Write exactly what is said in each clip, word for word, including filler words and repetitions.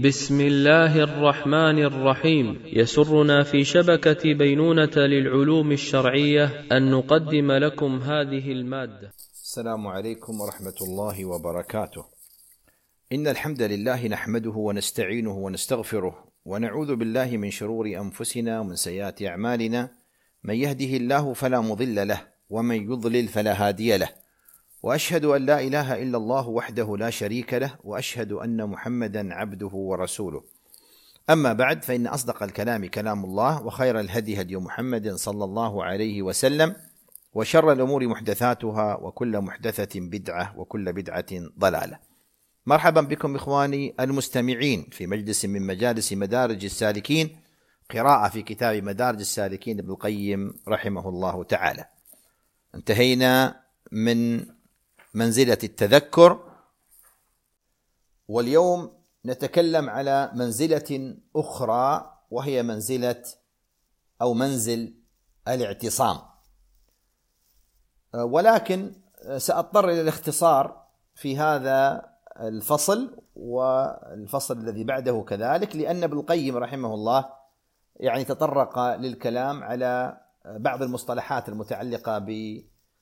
بسم الله الرحمن الرحيم. يسرنا في شبكة بينونة للعلوم الشرعية أن نقدم لكم هذه المادة. السلام عليكم ورحمة الله وبركاته. إن الحمد لله نحمده ونستعينه ونستغفره ونعوذ بالله من شرور أنفسنا ومن سيئات أعمالنا، من يهده الله فلا مضل له ومن يضلل فلا هادي له، وأشهد أن لا إله إلا الله وحده لا شريك له، وأشهد أن محمدا عبده ورسوله. أما بعد، فإن أصدق الكلام كلام الله، وخير الهدي هدي محمد صلى الله عليه وسلم، وشر الأمور محدثاتها، وكل محدثة بدعة، وكل بدعة ضلالة. مرحبا بكم إخواني المستمعين في مجلس من مجالس مدارج السالكين، قراءة في كتاب مدارج السالكين ابن القيم رحمه الله تعالى. انتهينا من منزلة التذكر، واليوم نتكلم على منزلة أخرى، وهي منزلة أو منزل الاعتصام، ولكن سأضطر إلى الاختصار في هذا الفصل والفصل الذي بعده كذلك، لأن ابن القيم رحمه الله يعني تطرق للكلام على بعض المصطلحات المتعلقة ب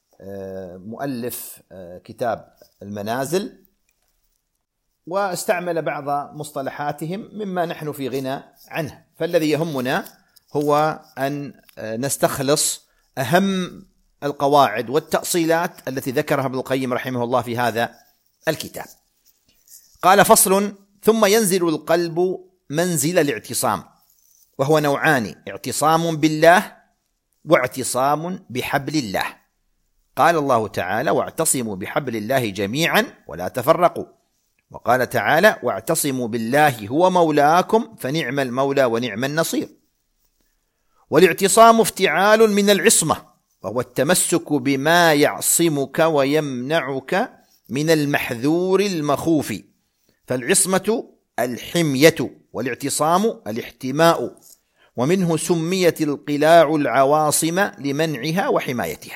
مؤلف كتاب المنازل، واستعمل بعض مصطلحاتهم مما نحن في غنى عنه. فالذي يهمنا هو أن نستخلص أهم القواعد والتأصيلات التي ذكرها ابن القيم رحمه الله في هذا الكتاب. قال: فصل: ثم ينزل القلب منزل الاعتصام، وهو نوعان: اعتصام بالله واعتصام بحبل الله. قال الله تعالى: واعتصموا بحبل الله جميعا ولا تفرقوا. وقال تعالى: واعتصموا بالله هو مولاكم فنعم المولى ونعم النصير. والاعتصام افتعال من العصمة، وهو التمسك بما يعصمك ويمنعك من المحذور المخوف، فالعصمة الحمية، والاعتصام الاحتماء، ومنه سميت القلاع العواصم لمنعها وحمايتها.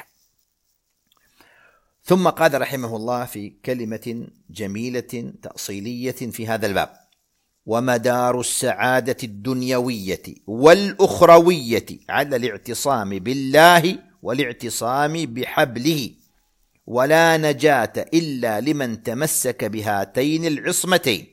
ثم قال رحمه الله في كلمة جميلة تأصيلية في هذا الباب: ومدار السعادة الدنيوية والأخروية على الاعتصام بالله والاعتصام بحبله، ولا نجاة إلا لمن تمسك بهاتين العصمتين.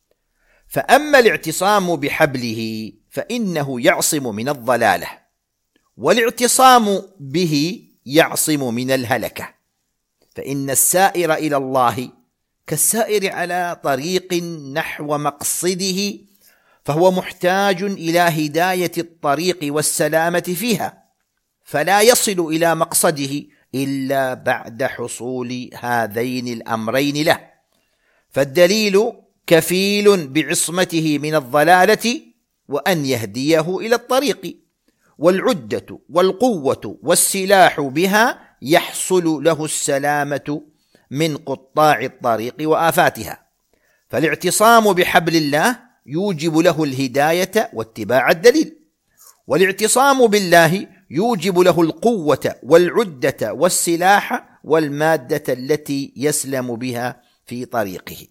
فأما الاعتصام بحبله فإنه يعصم من الضلالة، والاعتصام به يعصم من الهلكة، فإن السائر إلى الله كالسائر على طريق نحو مقصده، فهو محتاج إلى هداية الطريق والسلامة فيها، فلا يصل إلى مقصده إلا بعد حصول هذين الأمرين له. فالدليل كفيل بعصمته من الضلالة وأن يهديه إلى الطريق، والعدة والقوة والسلاح بها يحصل له السلامة من قطاع الطريق وآفاتها. فالاعتصام بحبل الله يوجب له الهداية واتباع الدليل، والاعتصام بالله يوجب له القوة والعدة والسلاح والمادة التي يسلم بها في طريقه.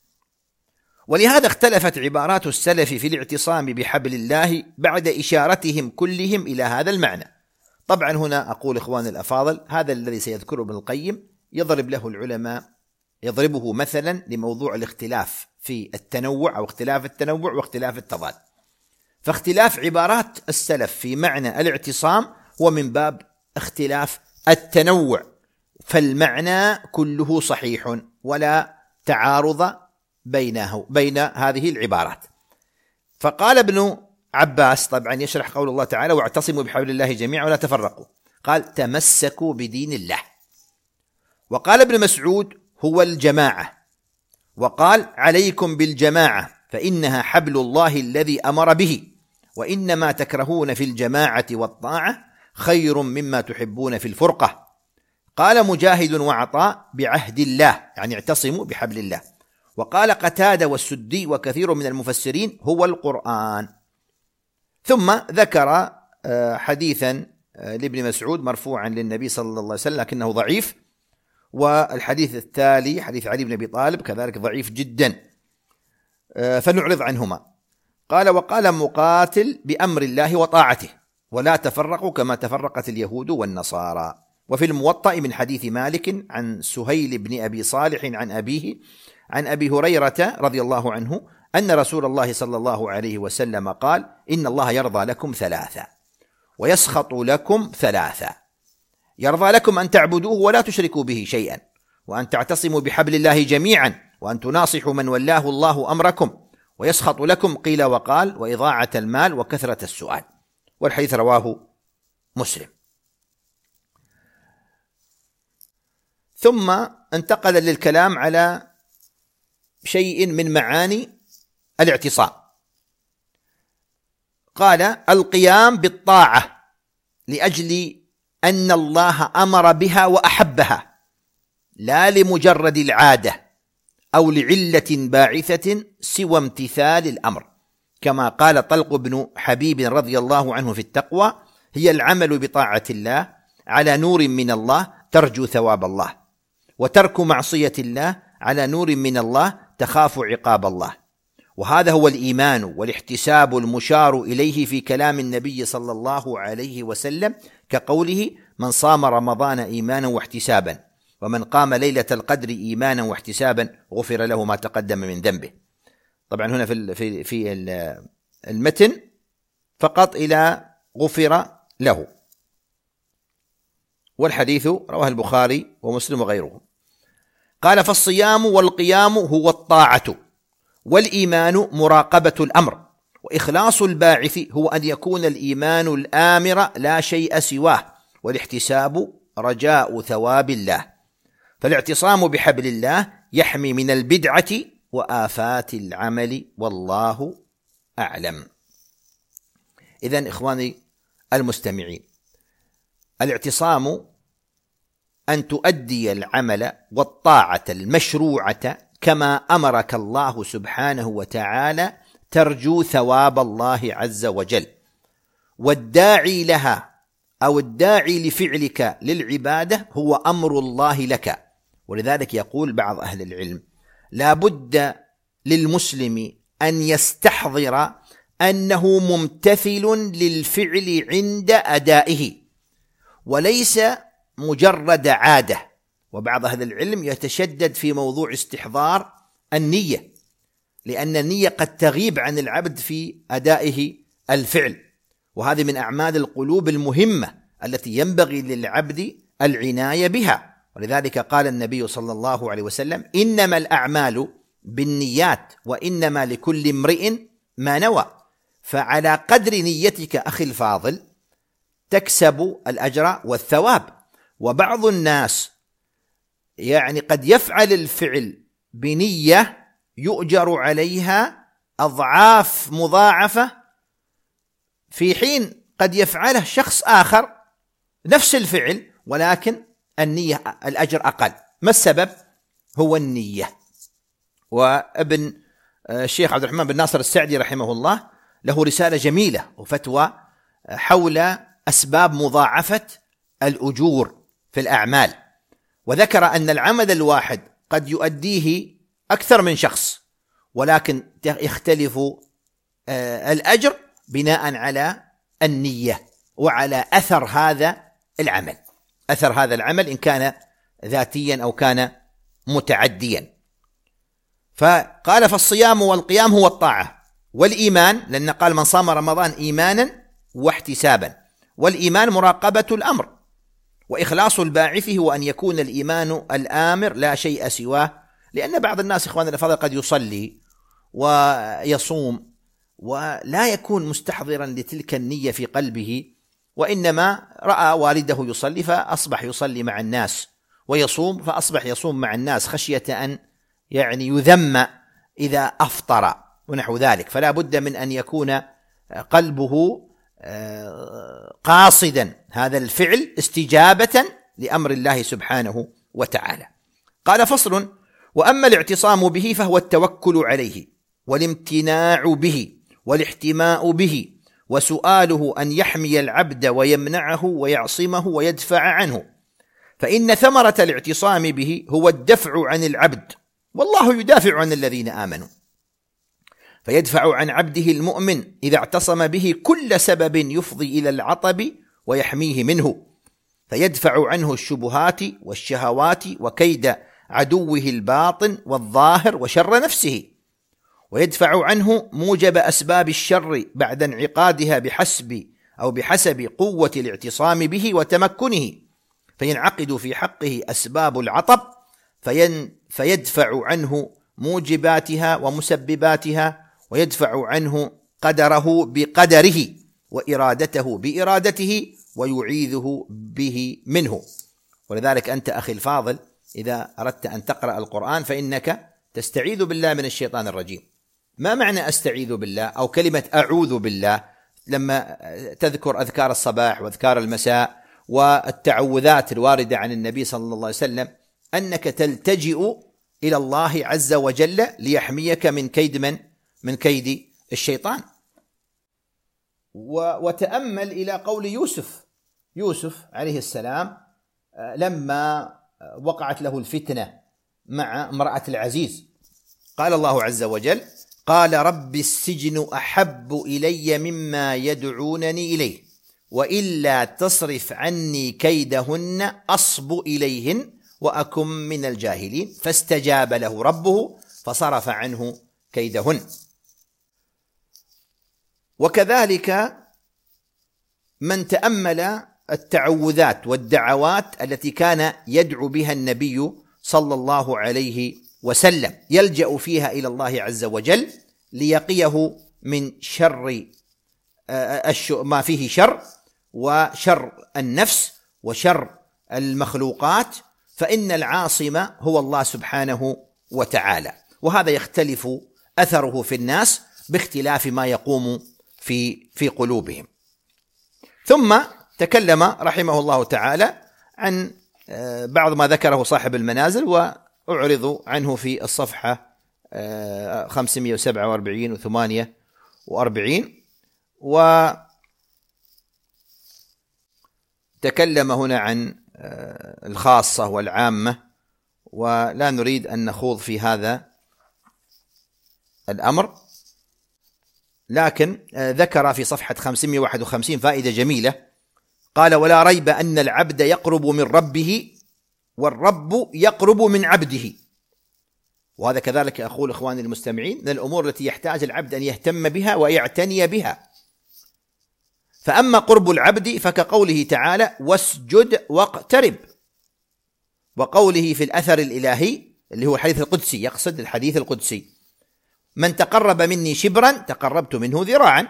ولهذا اختلفت عبارات السلف في الاعتصام بحبل الله بعد إشارتهم كلهم إلى هذا المعنى. طبعا هنا أقول إخواني الأفاضل، هذا الذي سيذكره ابن القيم يضرب له العلماء يضربه مثلا لموضوع الاختلاف في التنوع، أو اختلاف التنوع واختلاف التضاد. فاختلاف عبارات السلف في معنى الاعتصام هو من باب اختلاف التنوع، فالمعنى كله صحيح ولا تعارض بينه بين هذه العبارات. فقال ابن عباس، طبعا يشرح قول الله تعالى: واعتصموا بحبل الله جميعا ولا تفرقوا، قال: تمسكوا بدين الله. وقال ابن مسعود: هو الجماعة. وقال: عليكم بالجماعة فإنها حبل الله الذي أمر به، وإنما تكرهون في الجماعة والطاعة خير مما تحبون في الفرقة. قال مجاهد وعطاء: بعهد الله، يعني اعتصموا بحبل الله. وقال قتادة والسدي وكثير من المفسرين: هو القرآن. ثم ذكر حديثا لابن مسعود مرفوعا للنبي صلى الله عليه وسلم لكنه ضعيف، والحديث التالي حديث علي بن أبي طالب كذلك ضعيف جدا. فنعرض عنهما. قال: وقال مقاتل: بأمر الله وطاعته، ولا تفرقوا كما تفرقت اليهود والنصارى. وفي الموطأ من حديث مالك عن سهيل بن أبي صالح عن أبيه عن أبي هريرة رضي الله عنه أن رسول الله صلى الله عليه وسلم قال: إن الله يرضى لكم ثلاثة ويسخط لكم ثلاثة: يرضى لكم أن تعبدوه ولا تشركوا به شيئا، وأن تعتصموا بحبل الله جميعا، وأن تناصحوا من ولاه الله أمركم، ويسخط لكم قيل وقال وإضاعة المال وكثرة السؤال. والحديث رواه مسلم. ثم انتقل للكلام على شيء من معاني الاعتصام. قال: القيام بالطاعة لأجل أن الله أمر بها وأحبها، لا لمجرد العادة أو لعلة باعثة سوى امتثال الأمر، كما قال طلق بن حبيب رضي الله عنه في التقوى: هي العمل بطاعة الله على نور من الله ترجو ثواب الله، وترك معصية الله على نور من الله تخاف عقاب الله. وهذا هو الإيمان والاحتساب المشار إليه في كلام النبي صلى الله عليه وسلم، كقوله: من صام رمضان إيمانا واحتسابا، ومن قام ليلة القدر إيمانا واحتسابا غفر له ما تقدم من ذنبه. طبعا هنا في في في المتن فقط إلى غفر له، والحديث رواه البخاري ومسلم وغيره. قال: فالصيام والقيام هو الطاعة، والإيمان مراقبة الأمر، وإخلاص الباعث هو أن يكون الإيمان الآمر لا شيء سواه، والاحتساب رجاء ثواب الله. فالاعتصام بحبل الله يحمي من البدعة وآفات العمل، والله أعلم. إذن إخواني المستمعين، الاعتصام أن تؤدي العمل والطاعة المشروعة كما أمرك الله سبحانه وتعالى ترجو ثواب الله عز وجل، والداعي لها أو الداعي لفعلك للعبادة هو أمر الله لك. ولذلك يقول بعض أهل العلم: لا بد للمسلم أن يستحضر أنه ممتثل للفعل عند أدائه، وليس مجرد عادة. وبعض أهل العلم يتشدد في موضوع استحضار النية، لأن النية قد تغيب عن العبد في أدائه الفعل، وهذه من أعمال القلوب المهمة التي ينبغي للعبد العناية بها. ولذلك قال النبي صلى الله عليه وسلم: إنما الأعمال بالنيات وإنما لكل امرئ ما نوى. فعلى قدر نيتك أخي الفاضل تكسب الأجر والثواب. وبعض الناس يعني قد يفعل الفعل بنية يؤجر عليها أضعاف مضاعفة، في حين قد يفعله شخص آخر نفس الفعل ولكن النية الأجر أقل. ما السبب؟ هو النية. وابن الشيخ عبد الرحمن بن ناصر السعدي رحمه الله له رسالة جميلة وفتوى حول أسباب مضاعفة الأجور في الأعمال، وذكر أن العمل الواحد قد يؤديه أكثر من شخص، ولكن يختلف الأجر بناء على النية وعلى أثر هذا العمل، أثر هذا العمل إن كان ذاتيا أو كان متعديا. فقال: فالصيام والقيام هو الطاعة، والإيمان، لأن قال: من صام رمضان إيمانا واحتسابا، والإيمان مراقبة الأمر، وإخلاص الباعث هو أن يكون الإيمان الآمر لا شيء سواه. لأن بعض الناس إخواننا الأفاضل قد يصلي ويصوم ولا يكون مستحضرا لتلك النية في قلبه، وإنما رأى والده يصلي فأصبح يصلي مع الناس، ويصوم فأصبح يصوم مع الناس خشية أن يعني يذم إذا أفطر ونحو ذلك. فلا بد من أن يكون قلبه قاصدا هذا الفعل استجابة لأمر الله سبحانه وتعالى. قال: فصل: وأما الاعتصام به فهو التوكل عليه، والامتناع به، والاحتماء به، وسؤاله أن يحمي العبد ويمنعه ويعصمه ويدفع عنه. فإن ثمرة الاعتصام به هو الدفع عن العبد، والله يدافع عن الذين آمنوا. فيدفع عن عبده المؤمن إذا اعتصم به كل سبب يفضي إلى العطب ويحميه منه، فيدفع عنه الشبهات والشهوات وكيد عدوه الباطن والظاهر وشر نفسه، ويدفع عنه موجب أسباب الشر بعد انعقادها بحسب أو بحسب قوة الاعتصام به وتمكنه، فينعقد في حقه أسباب العطب فين فيدفع عنه موجباتها ومسبباتها، ويدفع عنه قدره بقدره وإرادته بإرادته ويعيذه به منه. ولذلك أنت أخي الفاضل إذا أردت أن تقرأ القرآن فإنك تستعيذ بالله من الشيطان الرجيم. ما معنى أستعيذ بالله أو كلمة أعوذ بالله؟ لما تذكر أذكار الصباح وأذكار المساء والتعوذات الواردة عن النبي صلى الله عليه وسلم أنك تلتجئ إلى الله عز وجل ليحميك من كيد من؟ من كيد الشيطان. وتأمل إلى قول يوسف يوسف عليه السلام لما وقعت له الفتنة مع امرأة العزيز، قال الله عز وجل: قال رب السجن أحب إلي مما يدعونني إليه وإلا تصرف عني كيدهن أصب إليهن وأكن من الجاهلين، فاستجاب له ربه فصرف عنه كيدهن. وكذلك من تأمل التعوذات والدعوات التي كان يدعو بها النبي صلى الله عليه وسلم يلجأ فيها إلى الله عز وجل ليقيه من شر ما فيه شر وشر النفس وشر المخلوقات، فإن العاصم هو الله سبحانه وتعالى، وهذا يختلف أثره في الناس باختلاف ما يقوم في في قلوبهم. ثم تكلم رحمه الله تعالى عن بعض ما ذكره صاحب المنازل، وأعرض عنه في الصفحة خمسمائة وسبعة وأربعين وثمانية وأربعين. وتكلم هنا عن الخاصة والعامة، ولا نريد أن نخوض في هذا الأمر، لكن ذكر في صفحة خمسمائة وواحد وخمسين فائدة جميلة. قال: ولا ريب أن العبد يقرب من ربه والرب يقرب من عبده. وهذا كذلك أقول إخواني المستمعين من الأمور التي يحتاج العبد أن يهتم بها ويعتني بها. فأما قرب العبد فكقوله تعالى: واسجد واقترب، وقوله في الأثر الإلهي اللي هو الحديث القدسي، يقصد الحديث القدسي: من تقرب مني شبرا تقربت منه ذراعا،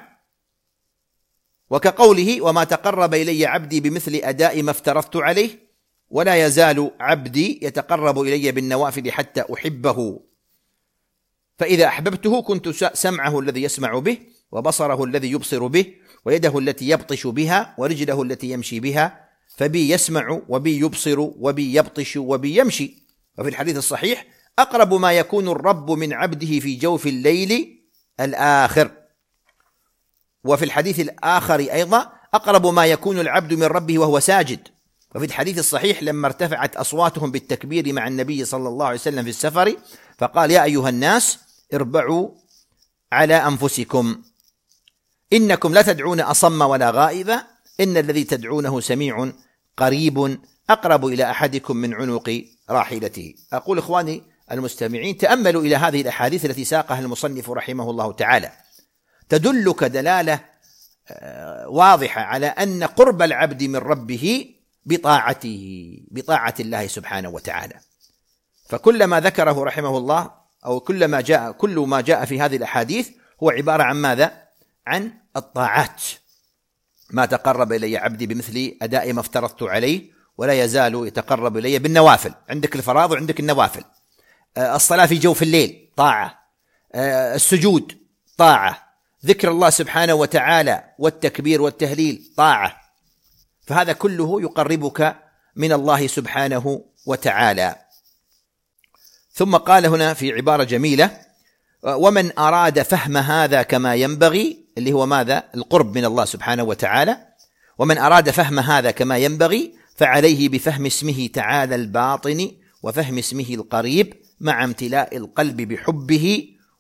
وكقوله: وما تقرب إلي عبدي بمثل أداء ما افترضت عليه ولا يزال عبدي يتقرب إلي بالنوافل حتى أحبه، فإذا أحببته كنت سمعه الذي يسمع به وبصره الذي يبصر به ويده التي يبطش بها ورجله التي يمشي بها، فبي يسمع وبي يبصر وبي يبطش وبي يمشي. وفي الحديث الصحيح: أقرب ما يكون الرب من عبده في جوف الليل الآخر. وفي الحديث الآخر أيضا: أقرب ما يكون العبد من ربه وهو ساجد. وفي الحديث الصحيح لما ارتفعت أصواتهم بالتكبير مع النبي صلى الله عليه وسلم في السفر فقال: يا أيها الناس اربعوا على أنفسكم إنكم لا تدعون أصم ولا غائبا إن الذي تدعونه سميع قريب أقرب إلى أحدكم من عنق راحلته. أقول إخواني المستمعين تأملوا إلى هذه الأحاديث التي ساقها المصنف رحمه الله تعالى، تدلك دلالة واضحة على أن قرب العبد من ربه بطاعته بطاعة الله سبحانه وتعالى. فكل ما ذكره رحمه الله أو كل ما جاء كل ما جاء في هذه الأحاديث هو عبارة عن ماذا؟ عن الطاعات. ما تقرب إلي عبدي بمثل أداء ما افترضت عليه ولا يزال يتقرب إلي بالنوافل. عندك الفرائض وعندك النوافل. الصلاة في جوف الليل طاعة، السجود طاعة، ذكر الله سبحانه وتعالى والتكبير والتهليل طاعة. فهذا كله يقربك من الله سبحانه وتعالى. ثم قال هنا في عبارة جميلة: ومن أراد فهم هذا كما ينبغي، اللي هو ماذا؟ القرب من الله سبحانه وتعالى. ومن أراد فهم هذا كما ينبغي فعليه بفهم اسمه تعالى الباطن وفهم اسمه القريب مع امتلاء القلب بحبه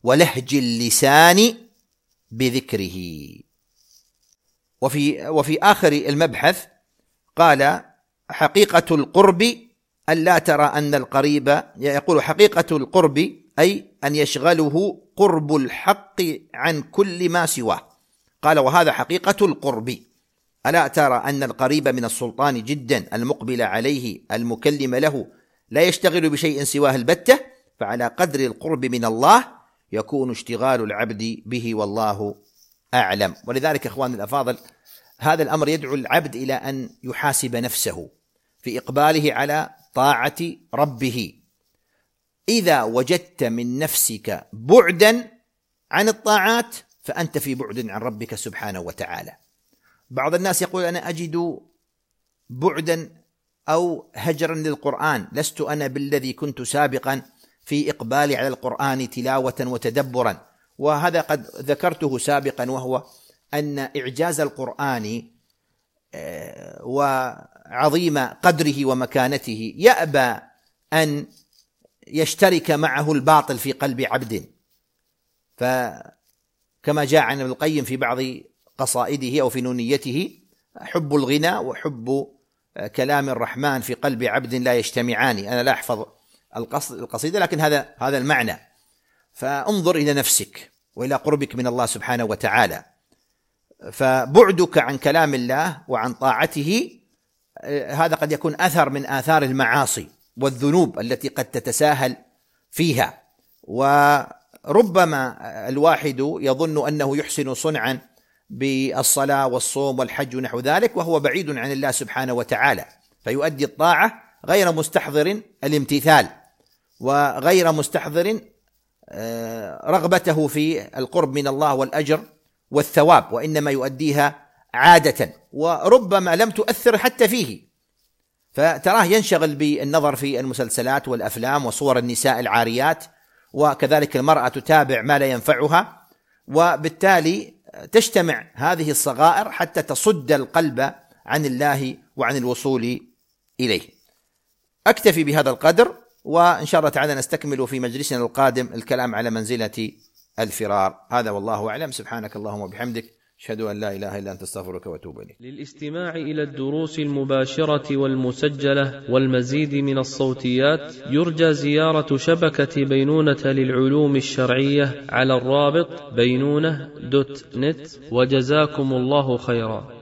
ولهج اللسان بذكره. وفي, وفي آخر المبحث قال: حقيقة القرب أن لا ترى أن القريب، يقول حقيقة القرب أي أن يشغله قرب الحق عن كل ما سواه. قال: وهذا حقيقة القرب، ألا ترى أن القريب من السلطان جدا المقبل عليه المكلم له لا يشتغل بشيء سواه البتة، فعلى قدر القرب من الله يكون اشتغال العبد به، والله أعلم. ولذلك إخواني الأفاضل، هذا الأمر يدعو العبد إلى أن يحاسب نفسه في إقباله على طاعة ربه. إذا وجدت من نفسك بعدا عن الطاعات فأنت في بعد عن ربك سبحانه وتعالى. بعض الناس يقول: أنا أجد بعدا أو هجرا للقرآن، لست أنا بالذي كنت سابقا في إقبالي على القرآن تلاوة وتدبرا. وهذا قد ذكرته سابقا، وهو أن إعجاز القرآن وعظيم قدره ومكانته يأبى أن يشترك معه الباطل في قلب عبد. فكما جاء عن ابن القيم في بعض قصائده أو في نونيته: حب الغنى وحب كلام الرحمن في قلب عبد لا يجتمعان. أنا لا أحفظ القصيدة، لكن هذا هذا المعنى. فانظر إلى نفسك وإلى قربك من الله سبحانه وتعالى، فبعدك عن كلام الله وعن طاعته هذا قد يكون أثر من آثار المعاصي والذنوب التي قد تتساهل فيها. وربما الواحد يظن أنه يحسن صنعا بالصلاة والصوم والحج ونحو ذلك وهو بعيد عن الله سبحانه وتعالى، فيؤدي الطاعة غير مستحضر الامتثال وغير مستحضر رغبته في القرب من الله والأجر والثواب، وإنما يؤديها عادة، وربما لم تؤثر حتى فيه، فتراه ينشغل بالنظر في المسلسلات والأفلام وصور النساء العاريات، وكذلك المرأة تتابع ما لا ينفعها، وبالتالي تجتمع هذه الصغائر حتى تصد القلب عن الله وعن الوصول إليه. أكتفي بهذا القدر، وإن شاء الله تعالى نستكمل في مجلسنا القادم الكلام على منزلة الفرار. هذا والله أعلم. سبحانك اللهم وبحمدك، أشهد أن لا إله إلا أنت، أستغفرك وأتوب إليك. للاستماع إلى الدروس المباشرة والمسجلة والمزيد من الصوتيات يرجى زيارة شبكة بينونة للعلوم الشرعية على الرابط بينونة دوت نت، وجزاكم الله خيرا.